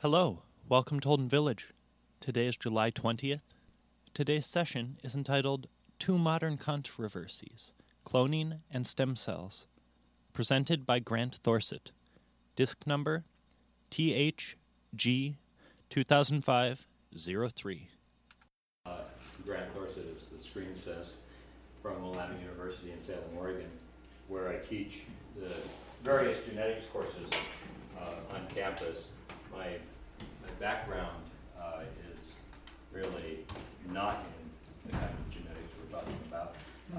Hello, welcome to Holden Village. Today is July 20th. Today's session is entitled Two Modern Controversies, Cloning and Stem Cells, presented by Grant Thorsett. Disc number THG 2005-03. Grant Thorsett, as the screen says, from Willamette University in Salem, Oregon, where I teach the various genetics courses on campus. My background is really not in the kind of genetics we're talking about.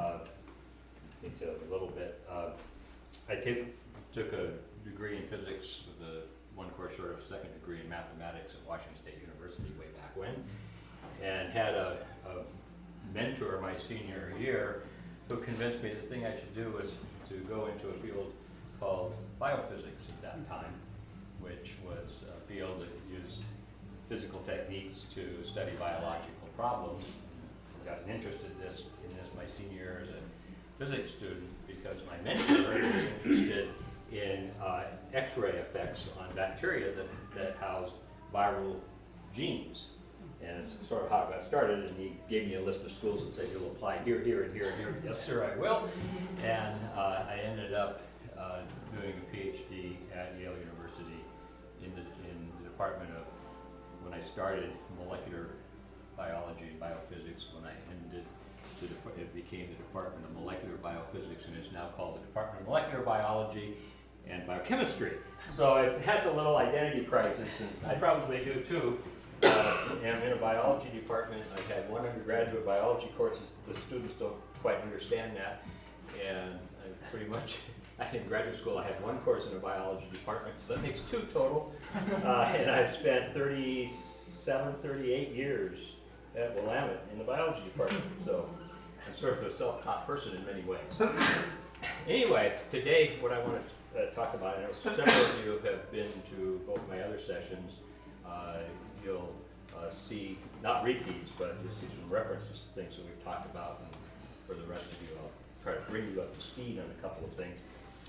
Detail a little bit. I took a degree in physics with one course short of a second degree in mathematics at Washington State University way back when, and had a mentor my senior year who convinced me the thing I should do was to go into a field called biophysics at that time, which was a field that used physical techniques to study biological problems. I got an interest in this my senior year as a physics student because my mentor was interested in X-ray effects on bacteria that housed viral genes. And it's sort of how it got started, and he gave me a list of schools and said, you'll apply here, here, and here, and here. Yes, sir, I will. And I ended up doing a PhD at Yale University in the department of, when I started molecular biology and biophysics, when I ended, it became the Department of Molecular Biophysics, and it's now called the Department of Molecular Biology and Biochemistry. So it has a little identity crisis, and I probably do too. I'm in a biology department. I had one undergraduate biology course. The students don't quite understand that, and I pretty much, in graduate school, I had one course in a biology department, so that makes two total. And I've spent 37, 38 years at Willamette in the biology department, so I'm sort of a self-taught person in many ways. Anyway, today what I want to talk about, and I know several of you have been to both my other sessions, you'll see, not repeats, but you'll see some references to things that we've talked about, and for the rest of you, I'll try to bring you up to speed on a couple of things.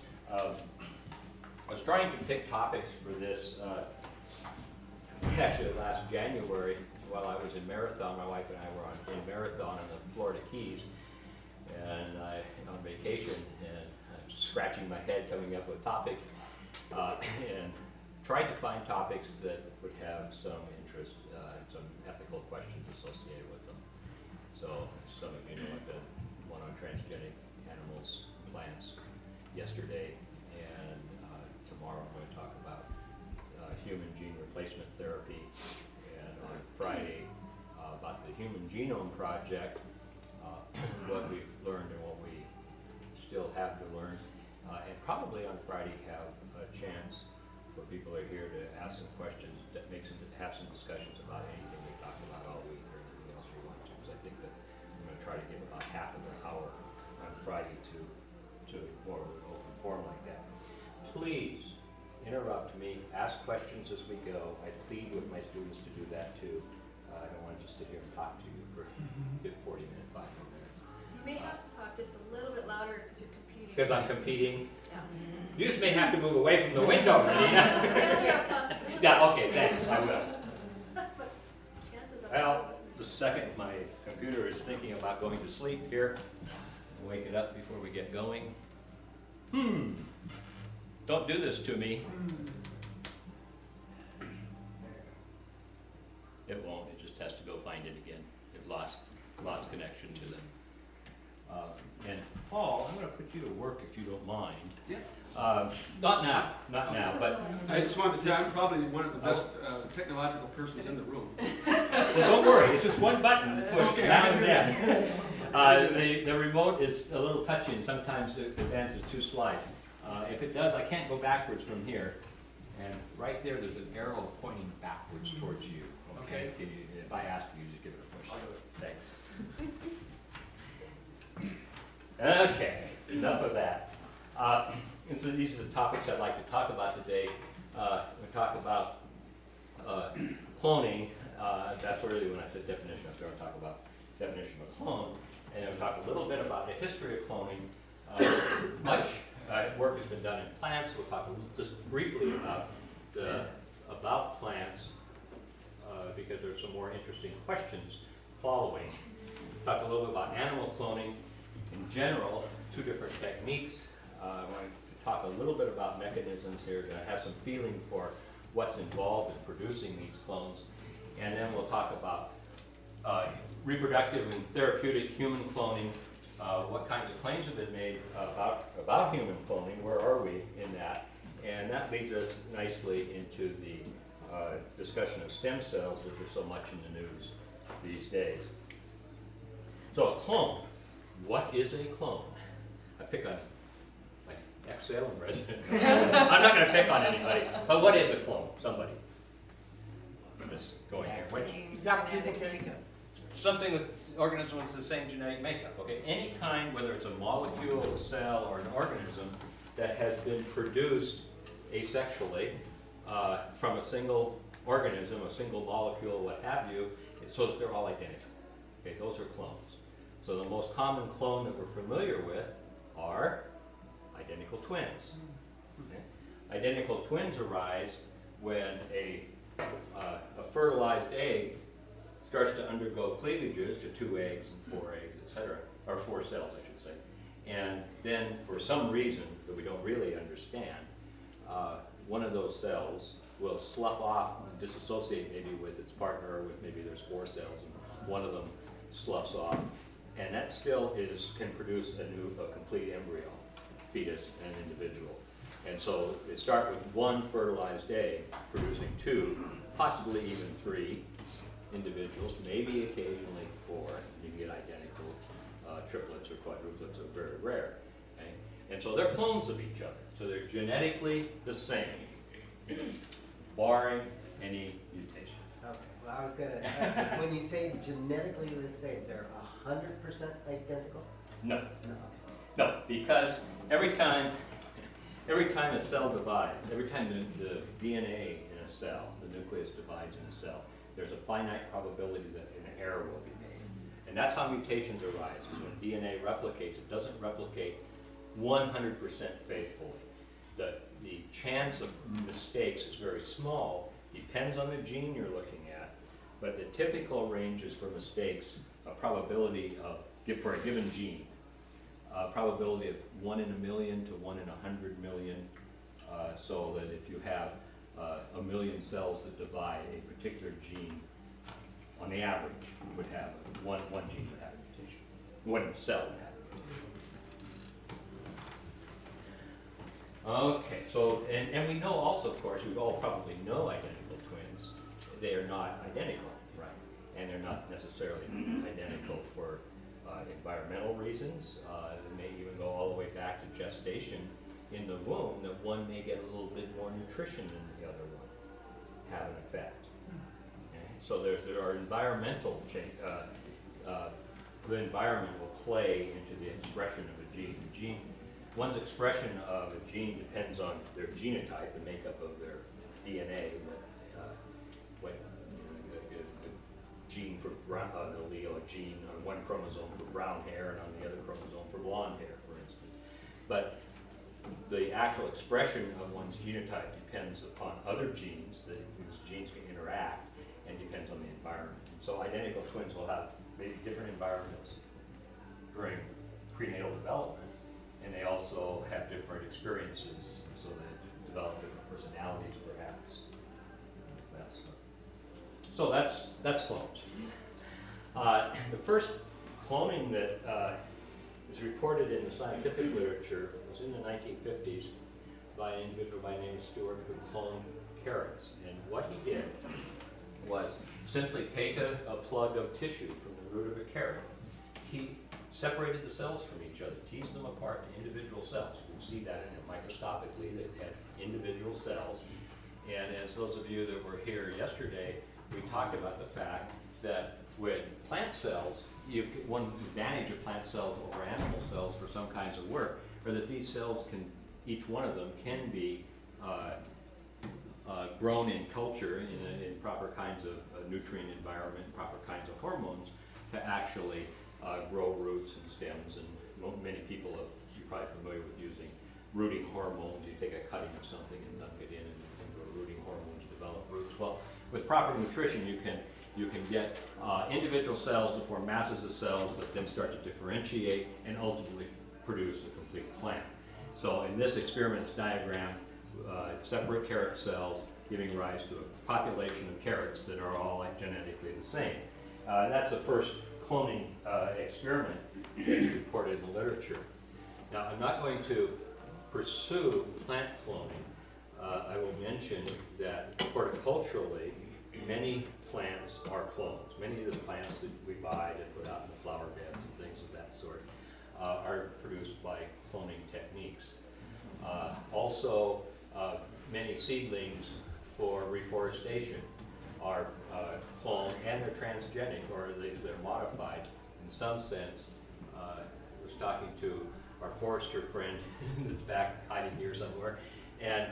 I was trying to pick topics for this, actually last January, while I was in Marathon. My wife and I were in Marathon in the Florida Keys, and on vacation, and I'm scratching my head coming up with topics, and tried to find topics that would have some interest, some ethical questions associated with them. So some of you know I did one on transgenic animals, plants yesterday, and tomorrow I'm going to talk about human gene replacement therapy, and on Friday about the Human Genome Project, what we've learned and what we still have to learn, and probably on Friday have a chance for people who are here to ask some questions that have some discussions about anything we talked about all week or anything else we want to. Because I think that I'm going to try to give about half of an hour on Friday to more open forum like that. Please interrupt me, ask questions as we go. I plead with my students to do that too. I don't want to just sit here and talk to you for 40 minutes, 5 more minutes. You may have to talk just a little bit louder because you're competing. Because I'm competing? Yeah. You just may have to move away from the window, Marina. Yeah, okay, thanks, I will. Well, the second my computer is thinking about going to sleep here, I'll wake it up before we get going. Don't do this to me. It won't, it just has to go find it again. It lost connection to them. And Paul, I'm going to put you to work if you don't mind. Yeah. Not now, but I just wanted to tell you, I'm probably one of the best technological persons in the room. well, don't worry, it's just one button pushed now and then. The remote is a little touchy, and sometimes it advances 2 slides. If it does, I can't go backwards from here. And right there's an arrow pointing backwards towards you. Okay? If I ask you, just give it a push. I'll do it. Thanks. Okay, enough of that. And so these are the topics I'd like to talk about today. We talk about cloning. That's really when I said definition. I'm going to talk about definition of a clone. And then we'll talk a little bit about the history of cloning. Much work has been done in plants. We'll talk just briefly about plants more interesting questions following. Talk a little bit about animal cloning in general, two different techniques. I want to talk a little bit about mechanisms here to have some feeling for what's involved in producing these clones. And then we'll talk about reproductive and therapeutic human cloning, what kinds of claims have been made about human cloning, where are we in that? And that leads us nicely into the discussion of stem cells, which are so much in the news these days. So a clone, what is a clone? I pick on my ex-Salem resident. I'm not going to pick on anybody, but what is a clone? Somebody. I'm just going here. Exact duplicate. Something with organism with the same genetic makeup. Okay, any kind, whether it's a molecule, a cell, or an organism that has been produced asexually from a single organism, a single molecule, what have you, so that they're all identical. Okay, those are clones. So the most common clone that we're familiar with are identical twins. Okay? Identical twins arise when a fertilized egg starts to undergo cleavages to 2 eggs and 4 eggs, etc., or 4 cells, I should say. And then, for some reason that we don't really understand, one of those cells will slough off and disassociate maybe with its partner, or with maybe there's 4 cells, and one of them sloughs off. And that still can produce a complete embryo, fetus, and individual. And so they start with 1 fertilized egg producing 2, possibly even 3 individuals, maybe occasionally 4. You can get identical triplets or quadruplets, are very rare. Okay? And so they're clones of each other. So they're genetically the same, barring any mutations. Okay, well, I was gonna, when you say genetically the same, they're 100% identical? No. No. No, because every time a cell divides, every time the DNA in a cell, the nucleus divides in a cell, there's a finite probability that an error will be made. And that's how mutations arise, is when DNA replicates, it doesn't replicate 100% faithfully. The chance of mistakes is very small, depends on the gene you're looking at, but the typical range is for mistakes, a probability of, for a given gene, probability of 1 in a million to 1 in 100 million, so that if you have 1 million cells that divide, a particular gene, on the average, would have one gene would have a mutation. 1 cell would have a mutation. Okay, so, and we know also, of course, we all probably know identical twins. They are not identical, right? And they're not necessarily identical for environmental reasons. They may even go all the way back to gestation in the womb, that one may get a little bit more nutrition than the other one, have an effect. Okay? So there are environmental change. The environment will play into the expression of a gene. One's expression of a gene depends on their genotype, the makeup of their DNA. The gene for brown, an allele, a gene on one chromosome for brown hair and on the other chromosome for blonde hair, for instance. But the actual expression of one's genotype depends upon other genes, these genes can interact, and depends on the environment. And so identical twins will have maybe different environments during prenatal development, and they also have different experiences, so they develop different personalities, perhaps. So that's clones. The first cloning that is reported in the scientific literature was in the 1950s by an individual by the name of Stewart, who cloned carrots. And what he did was simply take a plug of tissue from the root of a carrot. He separated the cells from each other, teased them apart to individual cells. You can see that in it microscopically. They had individual cells. And as those of you that were here yesterday, we talked about the fact that with plant cells, one advantage of plant cells over animal cells for some kinds of work are that these cells can, each one of them can be grown in culture in proper kinds of nutrient environment, proper kinds of hormones to actually grow roots and stems. And many people you're probably familiar with using rooting hormones. You take a cutting of something and dunk it in and grow rooting hormones to develop roots. Well, with proper nutrition, you you can get individual cells to form masses of cells that then start to differentiate and ultimately produce a complete plant. So in this experiment's diagram, separate carrot cells giving rise to a population of carrots that are all genetically the same. That's the first cloning experiment that's reported in the literature. Now, I'm not going to pursue plant cloning. I will mention that horticulturally, many plants are clones. Many of the plants that we buy to put out in the flower beds and things of that sort are produced by cloning techniques. Also, many seedlings for reforestation are cloned, and they're transgenic, or at least they're modified in some sense. I was talking to our forester friend that's back hiding here somewhere, and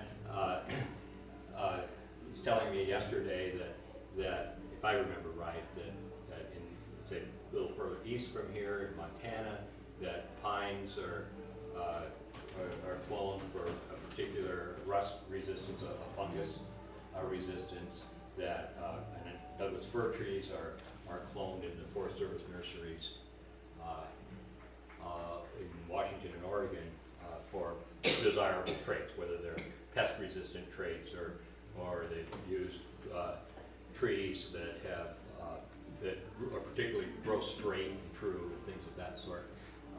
he's telling me yesterday that if I remember right, that in, say, a little further east from here in Montana, that pines are cloned for a particular rust resistance, a fungus resistance, that and then Douglas fir trees are cloned in the Forest Service nurseries in Washington and Oregon for desirable traits, whether they're pest-resistant traits or they've used trees that have that are particularly grow straight and true, things of that sort,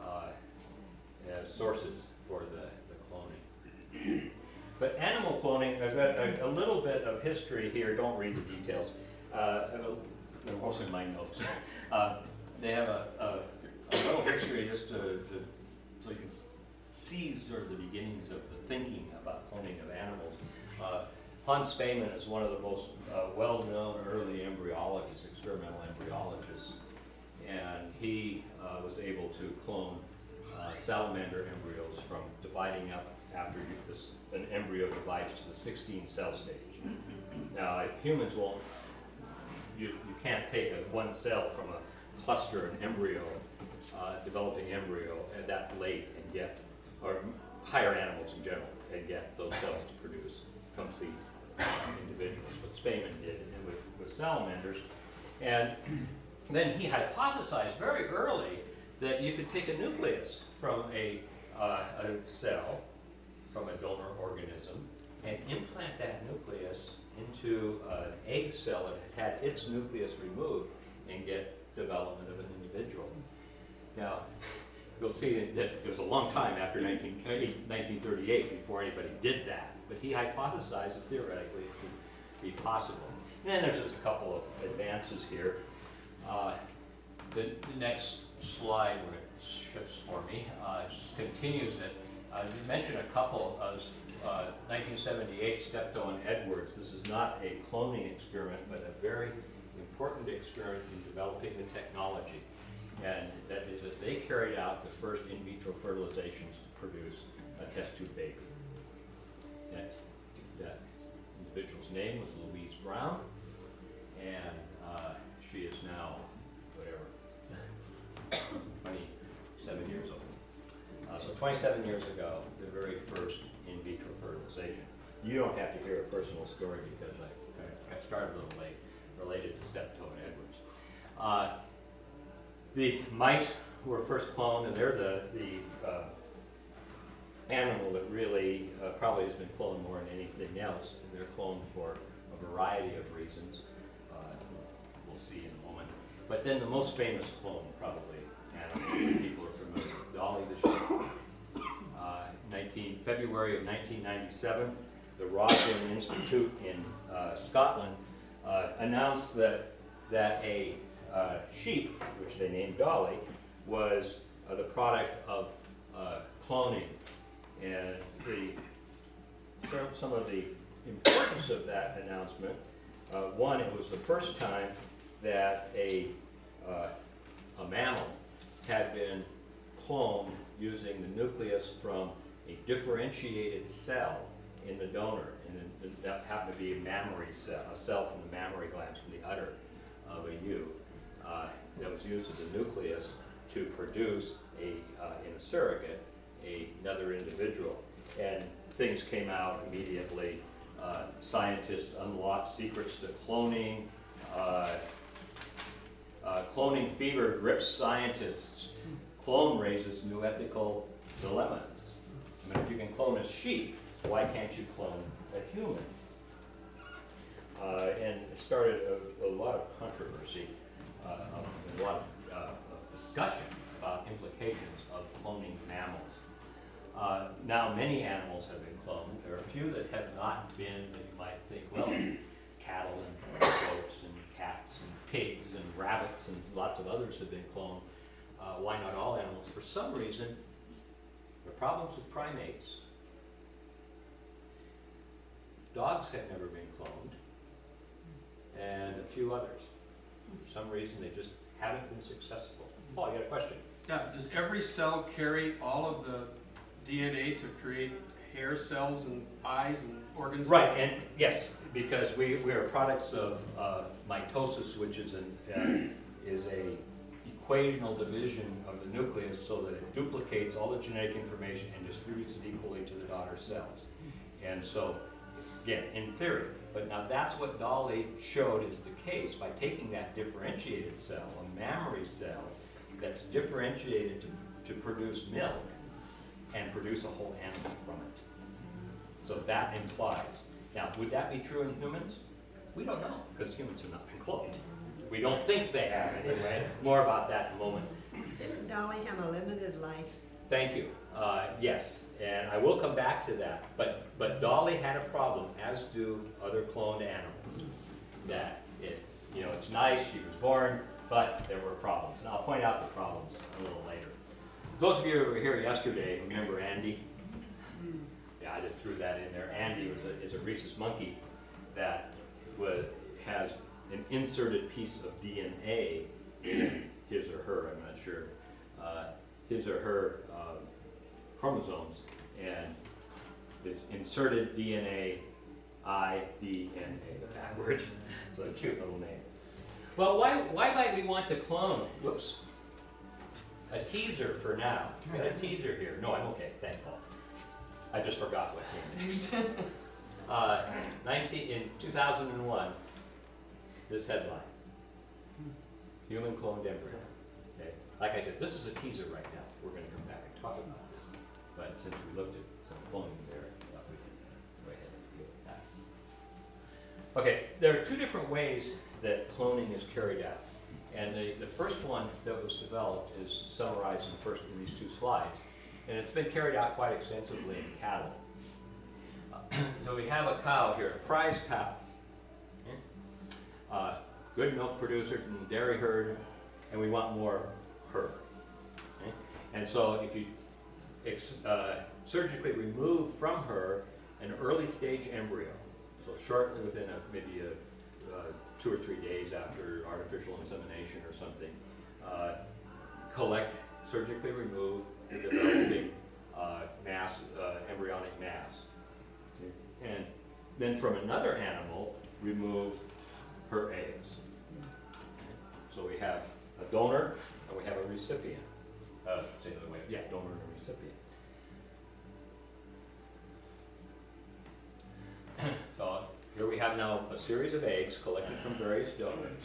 as sources for the cloning. But animal cloning, I've got a little bit of history here. Don't read the details. They're mostly my notes. They have a little history just so you can see sort of the beginnings of the thinking about cloning of animals. Hans Spemann is one of the most well-known early embryologists, experimental embryologists, and he was able to clone salamander embryos from dividing up after an embryo divides to the 16 cell stage. Now, humans won't, you can't take one cell from a cluster of embryo, developing embryo at that late and get, or higher animals in general, and get those cells to produce complete individuals. What Spemann did with salamanders. And then he hypothesized very early that you could take a nucleus from a cell, from a donor organism, and implant that nucleus into an egg cell that had its nucleus removed and get development of an individual. Now, you'll see that it was a long time after 1938 before anybody did that, but he hypothesized that theoretically it could be possible. And then there's just a couple of advances here. The next slide, where it shifts for me, just continues it. You mentioned a couple of 1978 Steptoe and Edwards. This is not a cloning experiment, but a very important experiment in developing the technology. And that is that they carried out the first in vitro fertilizations to produce a test tube baby. That individual's name was Louise Brown, and she is now, 27 years old. So 27 years ago, the very first in vitro fertilization. You don't have to hear a personal story because I started a little late, related to Steptoe and Edwards. The mice were first cloned, and they're the animal that really probably has been cloned more than anything else. And they're cloned for a variety of reasons. We'll see in a moment. But then the most famous clone, probably, animal people are familiar with, Dolly the sheep. February of 1997, the Roslin Institute in Scotland announced that a sheep, which they named Dolly, was the product of cloning. And some of the importance of that announcement, one, it was the first time that a mammal had been cloned using the nucleus from a differentiated cell in the donor, and that happened to be a mammary cell, a cell from the mammary glands, from the udder of a ewe, that was used as a nucleus to produce in a surrogate another individual. And things came out immediately. Scientists unlocked secrets to cloning. Cloning fever grips scientists. Clone raises new ethical dilemmas. I mean, if you can clone a sheep, why can't you clone a human? And it started a lot of controversy, a lot of discussion about implications of cloning mammals. Now many animals have been cloned. There are a few that have not been, that you might think, well, cattle and goats and cats and pigs and rabbits and lots of others have been cloned. Why not all animals? For some reason, there are problems with primates. Dogs have never been cloned, and a few others. For some reason, they just haven't been successful. Paul, you got a question? Yeah, does every cell carry all of the DNA to create hair cells and eyes and organs? Right, and yes, because we are products of mitosis, which is a equational division of the nucleus so that it duplicates all the genetic information and distributes it equally to the daughter cells. And so, again, in theory, but now that's what Dolly showed is the case by taking that differentiated cell, a mammary cell, that's differentiated to produce milk and produce a whole animal from it. So that implies. Now, would that be true in humans? We don't know, because humans have not been cloned. We don't think they have anyway. More about that in a moment. Didn't Dolly have a limited life? Thank you. Yes, and I will come back to that. But Dolly had a problem, as do other cloned animals. That it's nice, she was born, but there were problems. And I'll point out the problems a little later. Those of you who were here yesterday remember Andy? Yeah, I just threw that in there. Andy is a rhesus monkey that has an inserted piece of DNA in his or her, I'm not sure, his or her chromosomes, and this inserted DNA, IDNA backwards. So a cute little name. Well, why might we want to clone? Whoops. A teaser for now. Got a teaser here. No, I'm okay. Thank Paul. I just forgot what came next. In 2001, this headline: human cloned embryo. Okay. Like I said, this is a teaser right now. We're going to come back and talk about this. But since we looked at some cloning there, I thought we could go ahead and deal with that. Okay, there are two different ways that cloning is carried out. And the first one that was developed is summarized in these two slides. And it's been carried out quite extensively in cattle. So we have a cow here, a prize cow. Okay. Good milk producer from the dairy herd, and we want more her. Okay. And so if you surgically remove from her an early stage embryo, so shortly within maybe 2 or 3 days after artificial insemination or something, surgically remove the developing embryonic mass. And then from another animal, remove her eggs. So we have a donor and we have a recipient. I should say the other way. Yeah, donor and a recipient. So here we have now a series of eggs collected from various donors,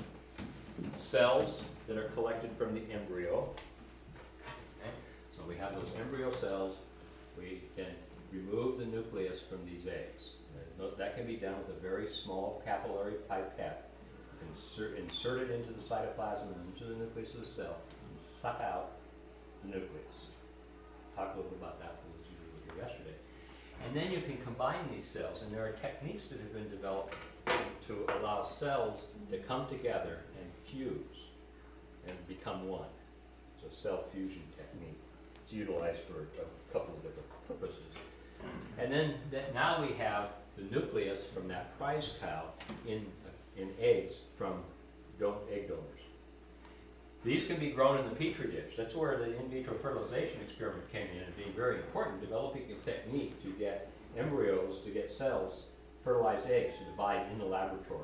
cells that are collected from the embryo. Okay. So we have those embryo cells. We can remove the nucleus from these eggs. And that can be done with a very small capillary pipette. Insert it into the cytoplasm and into the nucleus of the cell and suck out the nucleus. Talk a little bit about that for those of you who were here yesterday. And then you can combine these cells, and there are techniques that have been developed to allow cells to come together and fuse and become one. So cell fusion technique. It's utilized for a couple of different purposes. And then now we have the nucleus from that prize cow in eggs from egg donors. These can be grown in the petri dish. That's where the in vitro fertilization experiment came in and being very important, developing a technique to get embryos, to get cells, fertilized eggs to divide in the laboratory.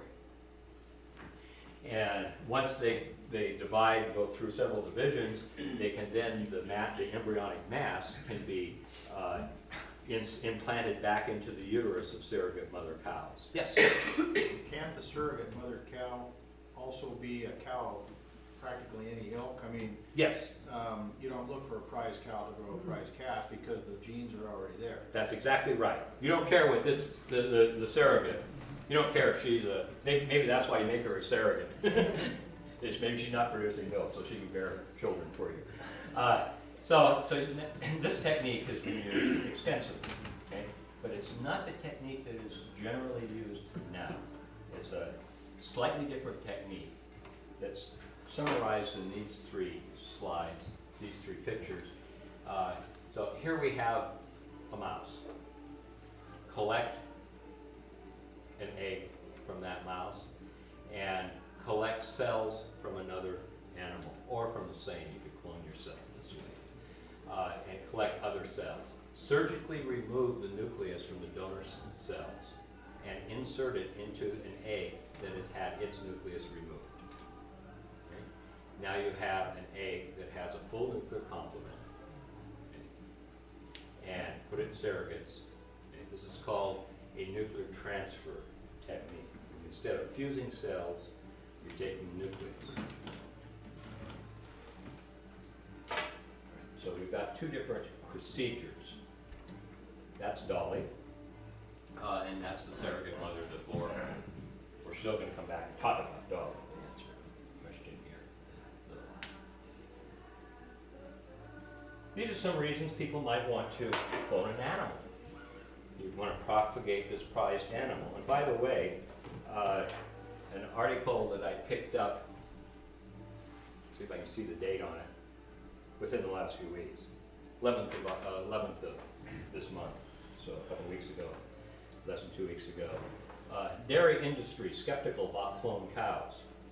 And once they divide, go through several divisions, they can then, the embryonic mass can be implanted back into the uterus of surrogate mother cows. Yes? Can't the surrogate mother cow also be a cow practically any elk. I mean, Yes, you don't look for a prize cow to grow a prize calf because the genes are already there. that's exactly right. You don't care what the surrogate, you don't care if she's maybe that's why you make her a surrogate. Maybe she's not producing milk, so she can bear children for you. So this technique has been used extensively, okay? But it's not the technique that is generally used now. It's a slightly different technique that's summarized in these 3 slides, these 3 pictures. So here we have a mouse. Collect an egg from that mouse and collect cells from another animal, or from the same. You could clone yourself this way. And collect other cells. Surgically remove the nucleus from the donor cells and insert it into an egg that has had its nucleus removed. Okay? Now you have an egg that has a full nuclear complement. Okay? And put it in surrogates. Okay? This is called a nuclear transfer technique. Instead of fusing cells, you're taking the nucleus. So we've got 2 different procedures. That's Dolly, and that's the surrogate mother, Deborah. We're still going to come back and talk about Dolly and answer a question here in a little while. These are some reasons people might want to clone an animal. You want to propagate this prized animal. And by the way, an article that I picked up, see if I can see the date on it, within the last few weeks, 11th of this month, so a couple weeks ago, less than 2 weeks ago. Dairy industry skeptical about cloned cows.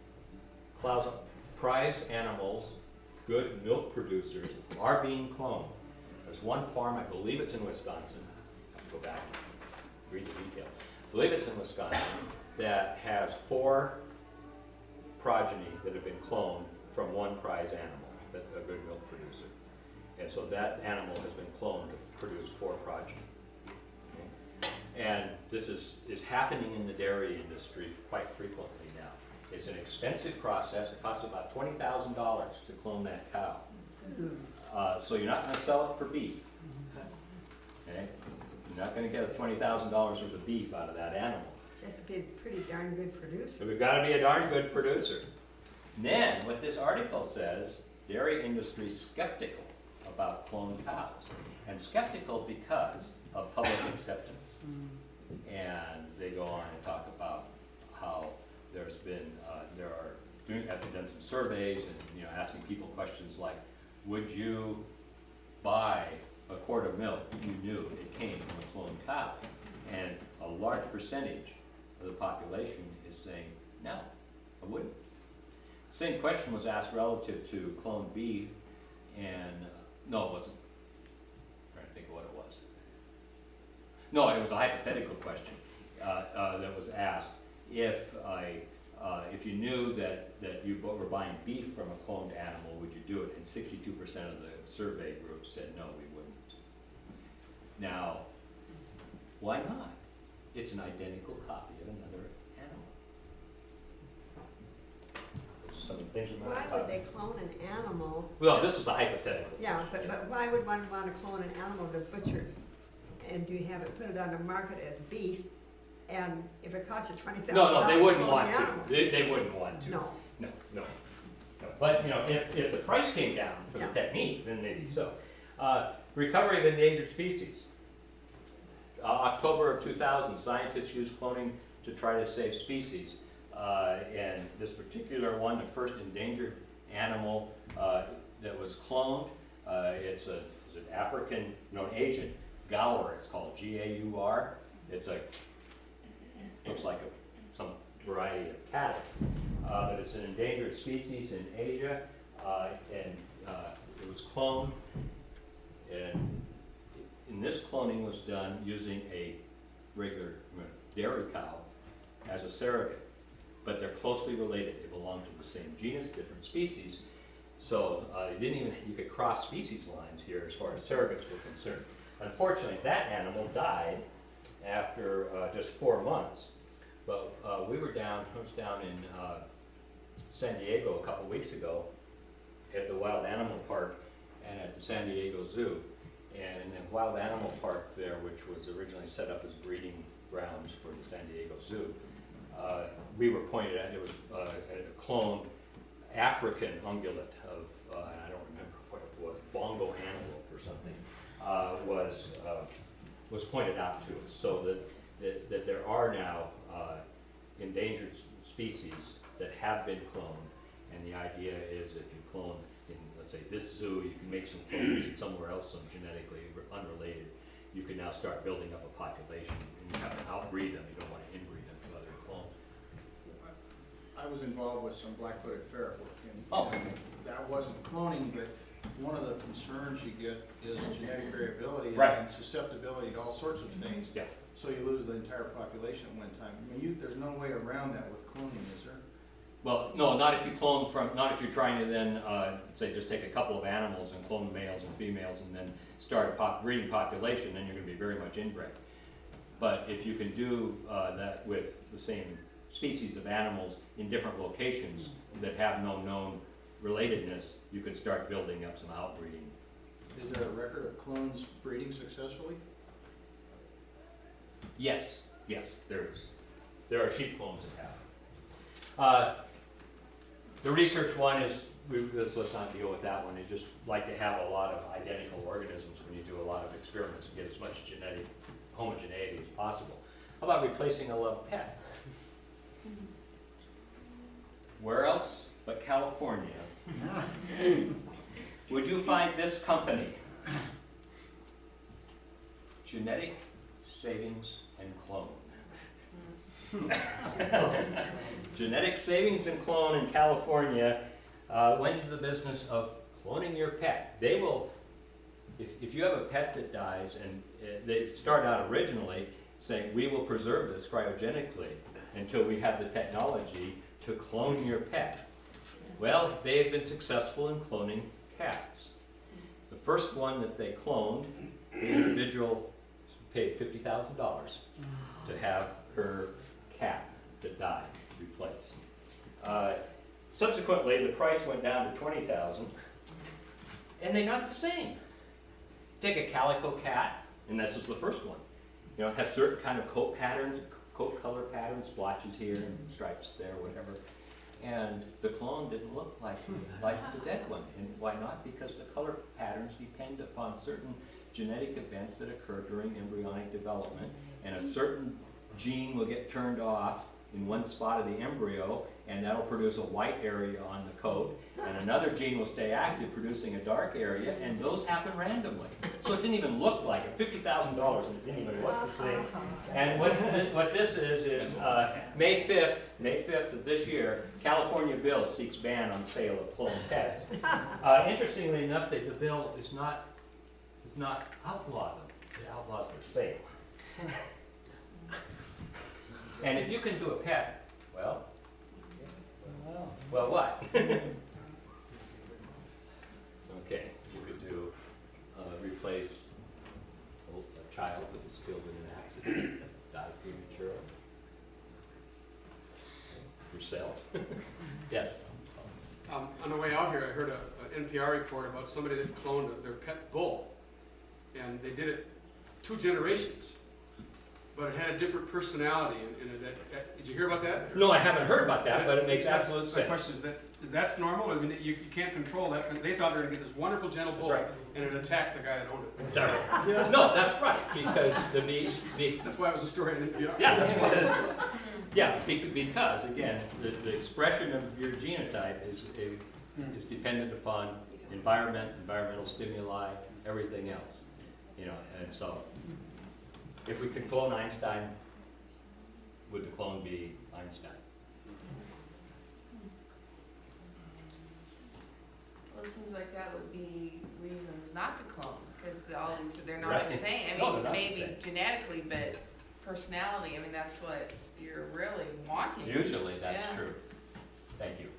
Prize animals, good milk producers, are being cloned. There's one farm, I believe it's in Wisconsin, I'll go back and read the details. I believe it's in Wisconsin, that has 4 progeny that have been cloned from one prize animal, a good milk producer. And so that animal has been cloned to produce 4 progeny. Okay? And this is happening in the dairy industry quite frequently now. It's an expensive process. It costs about $20,000 to clone that cow. So you're not going to sell it for beef. Okay? You're not going to get $20,000 worth of beef out of that animal. Just to be a pretty darn good producer. So we've got to be a darn good producer. And then, what this article says, dairy industry skeptical about cloned cows. And skeptical because of public acceptance. And they go on and talk about how there's been, have done some surveys and asking people questions like, would you buy a quart of milk if you knew it came from a cloned cow? And a large percentage of the population is saying, no, I wouldn't. Same question was asked relative to cloned beef, and no, it wasn't. I'm trying to think of what it was. No, it was a hypothetical question that was asked. If you knew that you were buying beef from a cloned animal, would you do it? And 62% of the survey group said no, we wouldn't. Now, why not? It's an identical copy of another animal. Those are some of the things we might Why talk would about. they clone an animal? Well, this was a hypothetical. Yeah, question, but why would one want to clone an animal to butcher and do you have it put it on the market as beef? And if it costs you $20,000, No, they wouldn't clone want the to. animal. They wouldn't want to. No. No. But if the price came down for Yeah. the technique, then maybe so. Recovery of endangered species. October of 2000, scientists used cloning to try to save species. And this particular one, the first endangered animal that was cloned, it's an African, Asian gaur. It's called G-A-U-R. Looks like some variety of cattle, but it's an endangered species in Asia, and it was cloned. And this cloning was done using a regular dairy cow as a surrogate, but they're closely related. They belong to the same genus, different species. So you could cross species lines here as far as surrogates were concerned. Unfortunately, that animal died after just 4 months. But I was down in San Diego a couple weeks ago at the Wild Animal Park and at the San Diego Zoo. And in the Wild Animal Park there, which was originally set up as breeding grounds for the San Diego Zoo, we were pointed at, it was a cloned African ungulate of, I don't remember what it was, bongo antelope or something, was pointed out to us. So that there are now endangered species that have been cloned, and the idea is if you clone in, let's say, this zoo, you can make some clones in somewhere else, some genetically unrelated, you can now start building up a population, and you have to outbreed them, you don't want to inbreed them to other clones. I was involved with some black-footed ferret work, Oh. and that wasn't cloning, but one of the concerns you get is genetic variability Right. and susceptibility to all sorts of things. Yeah. So you lose the entire population at one time. I mean, there's no way around that with cloning, is there? Well, no, not if you clone from, not if you're trying to then, say, just take a couple of animals and clone males and females and then start a breeding population, then you're gonna be very much inbred. But if you can do that with the same species of animals in different locations that have no known relatedness, you can start building up some outbreeding. Is there a record of clones breeding successfully? Yes, there is. There are sheep clones that have. The research one is, let's not deal with that one. You just like to have a lot of identical organisms when you do a lot of experiments and get as much genetic homogeneity as possible. How about replacing a loved pet? Where else but California would you find this company? Genetic Savings and Clone. Genetic Savings and Clone in California went into the business of cloning your pet. They will, if you have a pet that dies, and they start out originally saying, we will preserve this cryogenically until we have the technology to clone your pet. Well, they have been successful in cloning cats. The first one that they cloned, the individual paid $50,000 to have her cat that died replaced. Subsequently, the price went down to $20,000, and they're not the same. Take a calico cat, and this was the first one. You know, it has certain kind of coat patterns, coat color patterns, splotches here and stripes there, whatever. And the clone didn't look like the dead one. And why not? Because the color patterns depend upon certain genetic events that occur during embryonic development, and a certain gene will get turned off in one spot of the embryo, and that'll produce a white area on the coat, and another gene will stay active, producing a dark area, and those happen randomly. So it didn't even look like it. $50,000, and it didn't even look the same. And what this is May 5th of this year, California bill seeks ban on sale of cloned pets. Interestingly enough, the bill does not outlaw them. It outlaws their sale. And if you can do a pet, well what? Okay, you could do, replace a child that was killed in an accident, died prematurely. Yourself. Yes. On the way out here, I heard an NPR report about somebody that cloned their pet bull, and they did it 2 generations, but it had a different personality. Did you hear about that? No, I haven't heard about that, but it makes absolute My sense. question is that's normal? I mean, you can't control that. They thought they were going to get this wonderful gentle bull, That's right. and it attacked the guy that owned it. That's right. No, that's right, because That's why it was a story in NPR. yeah, that's what it is. Yeah, because again, the expression of your genotype is dependent upon environmental stimuli, everything else. You know, and so if we could clone Einstein, would the clone be Einstein? Well, it seems like that would be reasons not to clone, because all these, they're not Right. the same. I No, mean, they're not the maybe same. genetically, but personality, I mean, that's what you're really wanting. Usually that's Yeah. true. Thank you.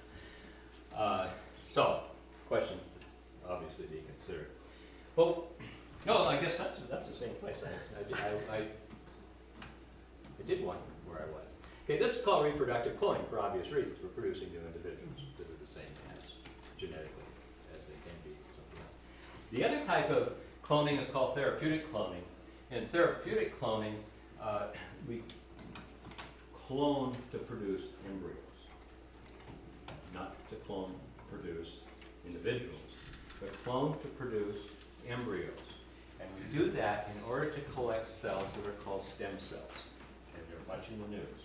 So, questions obviously to be considered. Well, no, I guess that's the same place. I did one where I was. Okay, this is called reproductive cloning for obvious reasons. We're producing new individuals that are the same as genetically as they can be something else. The other type of cloning is called therapeutic cloning. In therapeutic cloning, we clone to produce embryos, not to clone produce individuals, but clone to produce embryos. And we do that in order to collect cells that are called stem cells. And they're much in the news.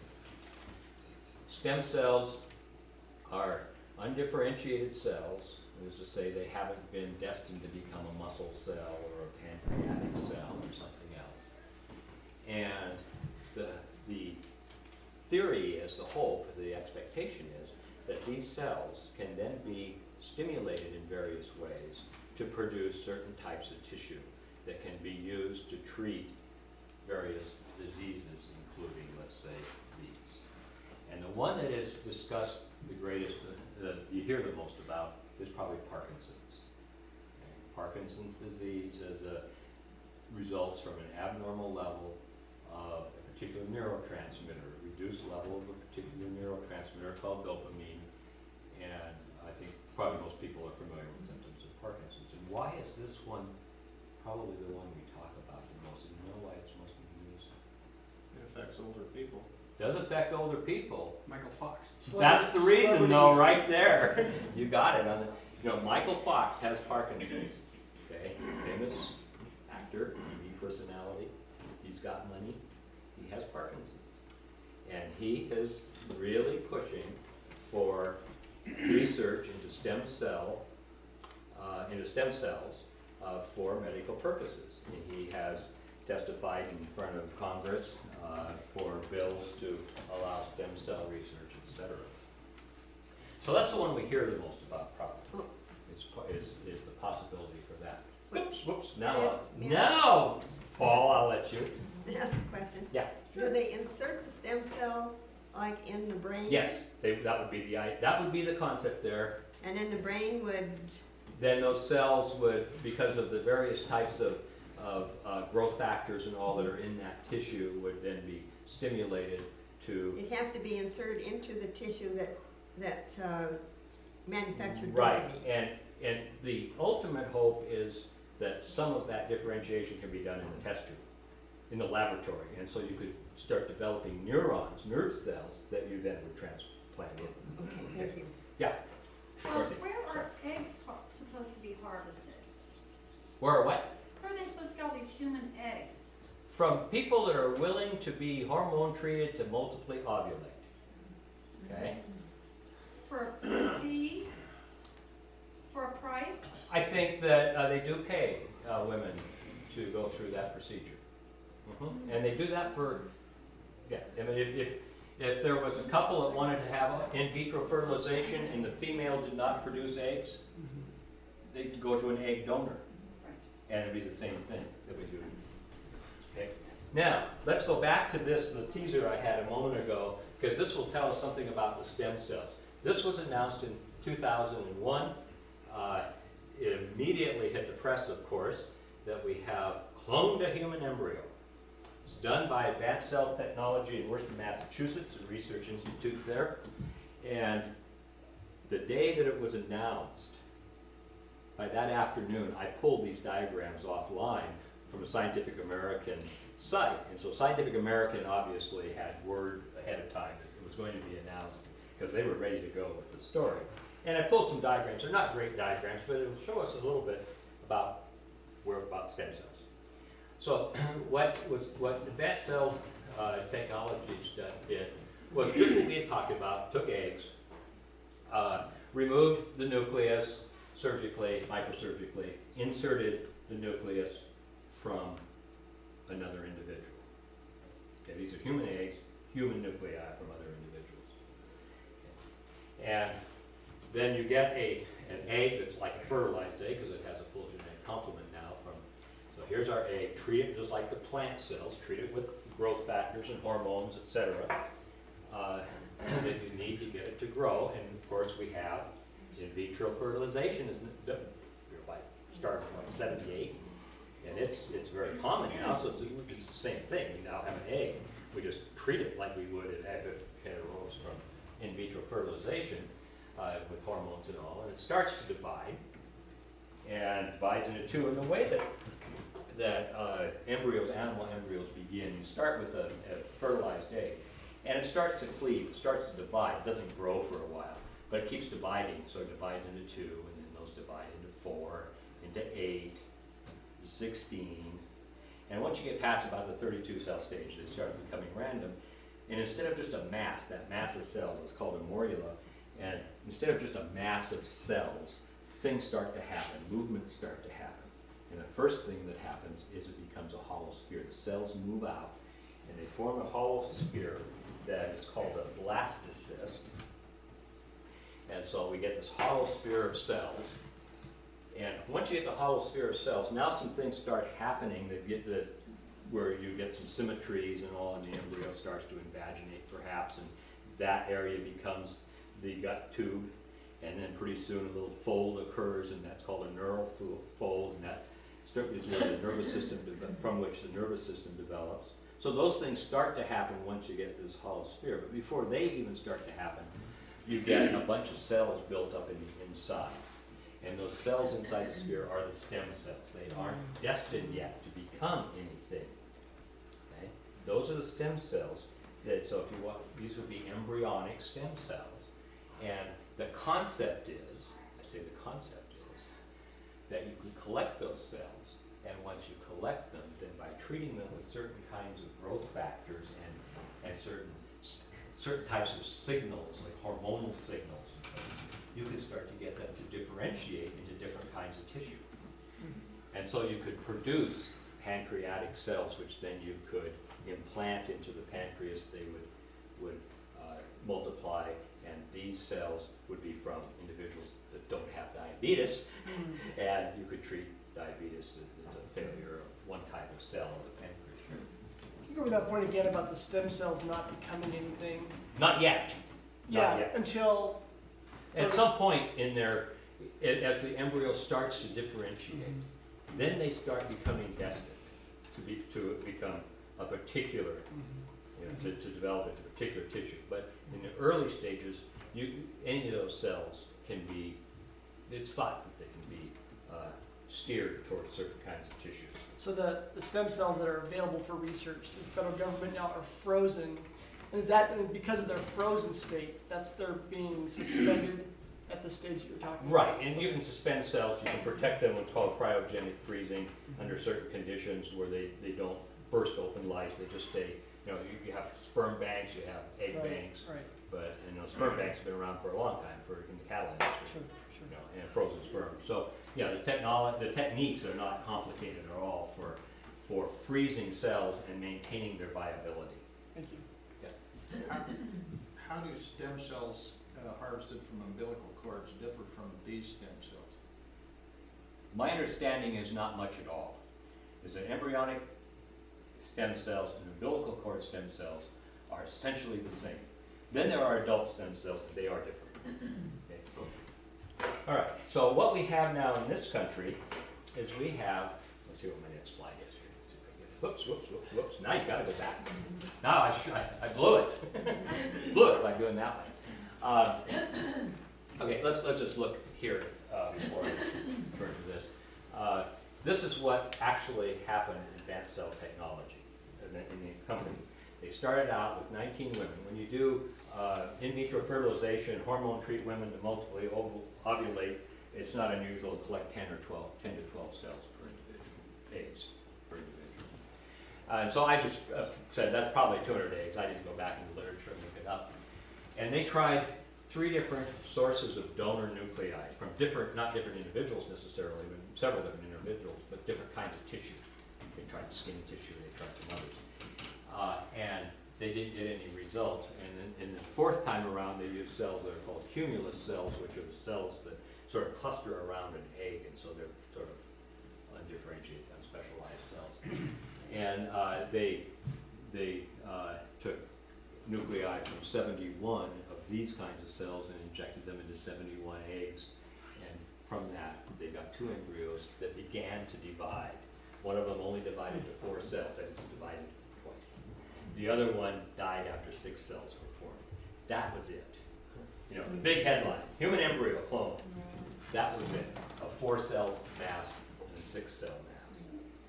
Stem cells are undifferentiated cells, that is to say they haven't been destined to become a muscle cell or a pancreatic cell or something else. And the theory is, the hope, the expectation is that these cells can then be stimulated in various ways to produce certain types of tissue that can be used to treat various diseases, including, let's say, these. And the one that is discussed the greatest, that you hear the most about, is probably Parkinson's. Parkinson's disease results from an abnormal level of a particular neurotransmitter, a reduced level of a particular neurotransmitter called dopamine, and I think probably most people are familiar with symptoms of Parkinson's. And why is this one probably the one we talk about the most? Do you know why it's most used? It affects older people. Does affect older people. Michael Fox. That's the reason, though, right there. You got it. Michael Fox has Parkinson's. Okay, famous actor, TV personality. He's got money. He has Parkinson's, and he is really pushing for research into stem cells for medical purposes. And he has testified in front of Congress for bills to allow stem cell research, etc. So that's the one we hear the most about, probably. Is the possibility for that. Whoops. Now, Paul, I'll let you. Ask a question. Yeah. Do they insert the stem cell like in the brain? Yes, that would be the concept there. And then the brain would. Then those cells would, because of the various types of growth factors and all that are in that tissue, would then be stimulated to. It'd have to be inserted into the tissue that manufactured Right, dopamine. and the ultimate hope is that some of that differentiation can be done in the test tube, in the laboratory, and so you could start developing neurons, nerve cells, that you then would transplant in. Okay, thank you. Yeah. Dorothy. Where are eggs supposed to be harvested? Where are what? Where are they supposed to get all these human eggs? From people that are willing to be hormone treated to multiply ovulate. Okay? For a fee? For a price? I think that they do pay women to go through that procedure. And they do that for, I mean, if there was a couple that wanted to have in vitro fertilization and the female did not produce eggs, they could go to an egg donor. And it'd be the same thing that we do. Okay. Now, let's go back to this, the teaser I had a moment ago, because this will tell us something about the stem cells. This was announced in 2001. It immediately hit the press, of course, that we have cloned a human embryo. It's done by Advanced Cell Technology in Worcester, Massachusetts, a research institute there. And the day that it was announced, by that afternoon, I pulled these diagrams offline from a Scientific American site. And so Scientific American obviously had word ahead of time that it was going to be announced because they were ready to go with the story. And I pulled some diagrams. They're not great diagrams, but it will show us a little bit about stem cells. So what Advanced Cell Technologies did was just what we had talked about, took eggs, removed the nucleus surgically, microsurgically, inserted the nucleus from another individual. Okay, these are human eggs, human nuclei from other individuals. Okay. And then you get an egg that's like a fertilized egg because it has a full genetic complement now. So here's our egg, treat it just like the plant cells, treat it with growth factors and hormones, etc. That you need to get it to grow. And of course we have in vitro fertilization. Started in 78, and it's very common now, so it's the same thing. You now have an egg we just treat it like we would an egg that arose from in vitro fertilization with hormones and all, and it starts to divide, and divides into two. And the way that embryos, animal embryos begin, you start with a fertilized egg, and it starts to cleave, it starts to divide. It doesn't grow for a while, but it keeps dividing. So it divides into 2, and then those divide into 4, into 8, 16. And once you get past about the 32 cell stage, they start becoming random. And instead of just a mass, that mass of cells is called a morula, and instead of just a mass of cells, things start to happen, movements start to happen. And the first thing that happens is it becomes a hollow sphere. The cells move out, and they form a hollow sphere that is called a blastocyst. And so we get this hollow sphere of cells. And once you get the hollow sphere of cells, now some things start happening where you get some symmetries and all, and the embryo starts to invaginate perhaps, and that area becomes the gut tube, and then pretty soon a little fold occurs, and that's called a neural fold, and that is where the nervous system, from which the nervous system develops. So those things start to happen once you get this hollow sphere, but before they even start to happen, you get a bunch of cells built up in the inside. And those cells inside the sphere are the stem cells. They aren't destined yet to become anything. Okay? Those are the stem cells. So if you want, these would be embryonic stem cells. And the concept is, I say the concept is, that you could collect those cells, and once you collect them, then by treating them with certain kinds of growth factors and certain types of signals, like hormonal signals, you could start to get them to differentiate into different kinds of tissue. And so you could produce pancreatic cells, which then you could implant into the pancreas. They would multiply, and these cells would be from individuals that don't have diabetes, and you could treat diabetes. It's a failure of one type of cell of the pancreas. Can you go over that point again about the stem cells not becoming anything? Not yet. Not yet. Until... At some point in there, as the embryo starts to differentiate, then they start becoming destined to become a particular, to develop into particular tissue. But in the early stages, any of those cells can be, it's thought that they can be steered towards certain kinds of tissues. So the stem cells that are available for research, the federal government now are frozen. And is that because of their frozen state, they're being suspended at the stage that you're talking about? Right, and you can suspend cells, you can protect them, what's called cryogenic freezing, under certain conditions where they don't burst open lice, they just stay, you have sperm banks, you have egg banks, but sperm banks have been around for a long time in the cattle industry, and frozen sperm. So, the techniques are not complicated at all for freezing cells and maintaining their viability. Thank you. How do stem cells harvested from umbilical cords differ from these stem cells? My understanding is not much at all. Is that embryonic stem cells and umbilical cord stem cells are essentially the same. Then there are adult stem cells, and they are different. Okay. All right, so what we have now in this country is let's see what my next slide is here. Whoops. Now you've got to go back. Now I blew it. Blew it by doing that one. Okay, let's just look here before I turn to this. This is what actually happened in advanced cell technology in the company. They started out with 19 women. When you do in vitro fertilization, hormone treat women to multiply ovulate, it's not unusual to collect 10 to 12 cells per individual, eggs per individual. And so I just said that's probably 200 eggs. I didn't go back in the literature and look it up. And they tried 3 different sources of donor nuclei from not different individuals necessarily, but several different individuals, but different kinds of tissue. They tried skin tissue, they tried some others. And they didn't get any results. And then in the 4th time around, they used cells that are called cumulus cells, which are the cells that sort of cluster around an egg, and so they're sort of undifferentiated, unspecialized cells. And they took nuclei from 71 of these kinds of cells and injected them into 71 eggs. And from that, they got 2 embryos that began to divide. One of them only divided to 4 cells, that is, divided twice. The other one died after 6 cells were formed. That was it. You know, the big headline, human embryo clone. That was it. A 4-cell mass and a 6-cell mass.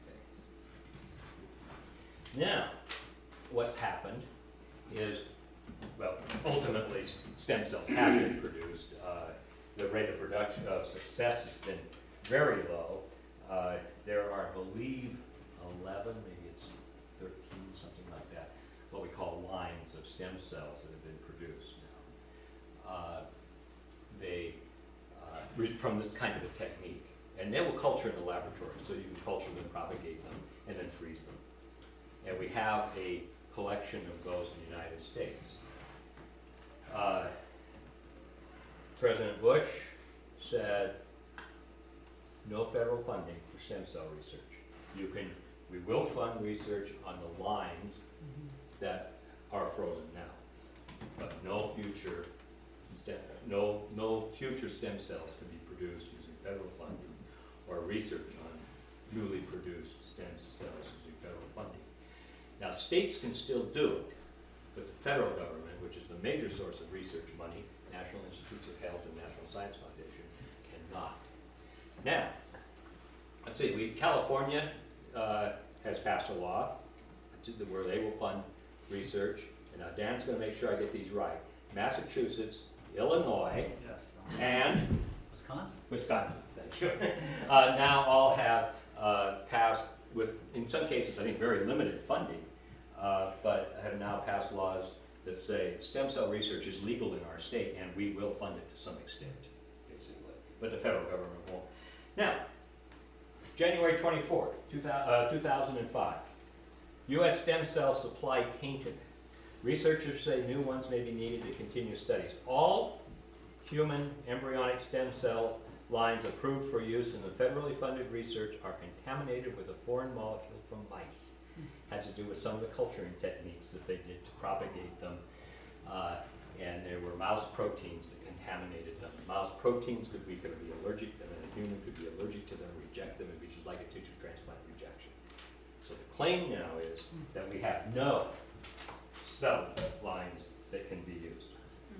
Okay. Now, what's happened is, well, ultimately stem cells have been produced. The rate of production of success has been very low. There are, I believe, 11, maybe it's 13, something like that, what we call lines of stem cells that have been produced now. From this kind of a technique. And they will culture in the laboratory, so you can culture them, propagate them, and then freeze them. And we have a collection of those in the United States. President Bush said, no federal funding for stem cell research. We will fund research on the lines that are frozen now, but no future stem cells can be produced using federal funding or research on newly produced stem cells using federal funding. Now, states can still do it, but the federal government, which is the major source of research money, National Institutes of Health and National Science Foundation, cannot. Now, let's see, California has passed a law where they will fund research, and now Dan's going to make sure I get these right. Massachusetts, Illinois, Yes. and Wisconsin. thank you, now all have passed, with, in some cases, I think very limited funding, but have now passed laws that say stem cell research is legal in our state and we will fund it to some extent, basically, but the federal government won't. Now, January 24th, 2005, U.S. stem cell supply tainted. Researchers say new ones may be needed to continue studies. All human embryonic stem cell lines approved for use in the federally funded research are contaminated with a foreign molecule from mice. Has to do with some of the culturing techniques that they did to propagate them. And there were mouse proteins that contaminated them. Mouse proteins we could be allergic to them, and a human could be allergic to them, reject them, and be just like a tissue transplant rejection. So the claim now is that we have no cell lines that can be used.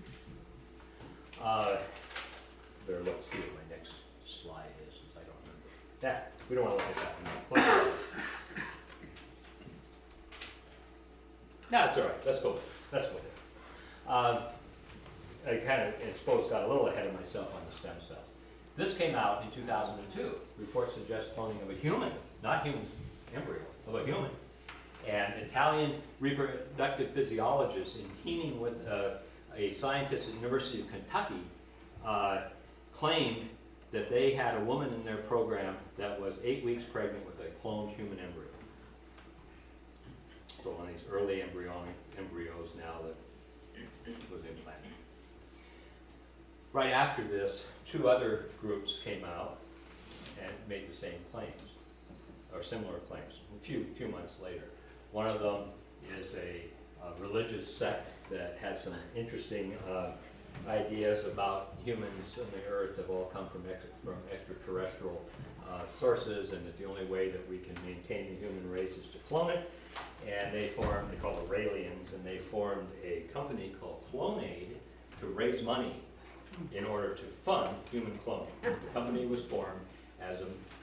Better look, see what my next slide is, since I don't remember. Yeah, we don't want to look at that. No, it's all right. Let's go there. I kind of, I suppose, got a little ahead of myself on the stem cells. This came out in 2002. Reports suggest cloning of a human, not human embryo, of a human. And Italian reproductive physiologists, in teaming with a scientist at the University of Kentucky, claimed that they had a woman in their program that was 8 weeks pregnant with a cloned human embryo. So one of these early embryos now that was implanted. Right after this, 2 other groups came out and made the same claims, or similar claims, a few months later. One of them is a religious sect that has some interesting ideas about humans on the earth have all come from extraterrestrial sources, and that the only way that we can maintain the human race is to clone it. And they formed, they call it Raelians, and they formed a company called Clonaid to raise money in order to fund human cloning. The company was formed as